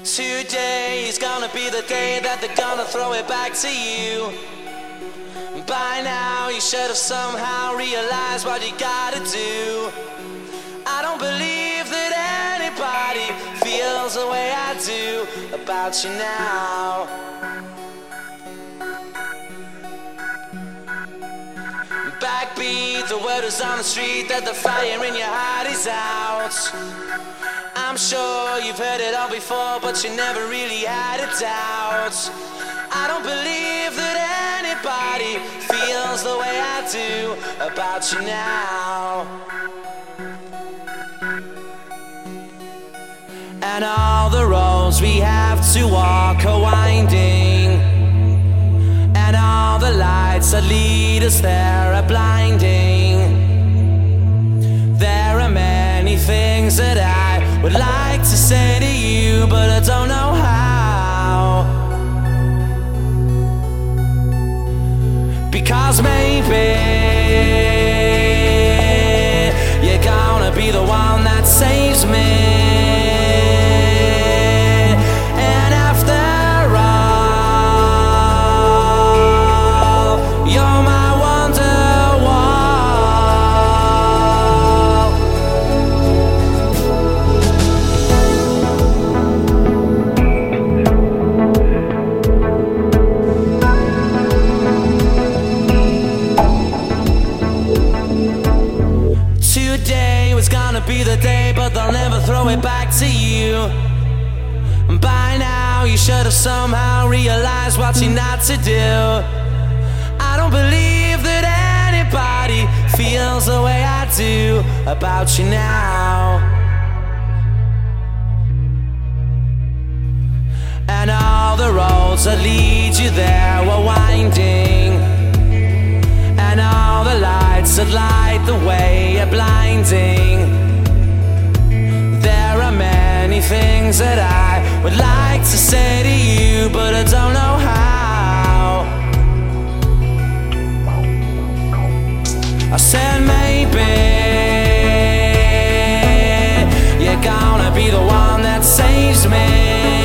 Today is gonna be the day that they're gonna throw it back to you. By now you should have somehow realized what you gotta do. I don't believe that anybody feels the way I do about you now. Backbeat, the word is on the street that the fire in your heart is out. I'm sure you've heard it all before, but you never really had a doubt. I don't believe that anybody feels the way I do about you now. And all the roads we have to walk are winding, and all the lights that lead us there are blinding. There are many things that I would like to say to you, but I don't know how. Because maybe you're gonna be the one that saves me. And after all, you're my be the day, but they'll never throw it back to you. By now you should have somehow realized what you're not to do. I don't believe that anybody feels the way I do about you now. And all the roads that lead you there were winding, and all the lights that light the way are blinding. There are many things that I would like to say to you, but I don't know how. I said maybe you're gonna be the one that saves me.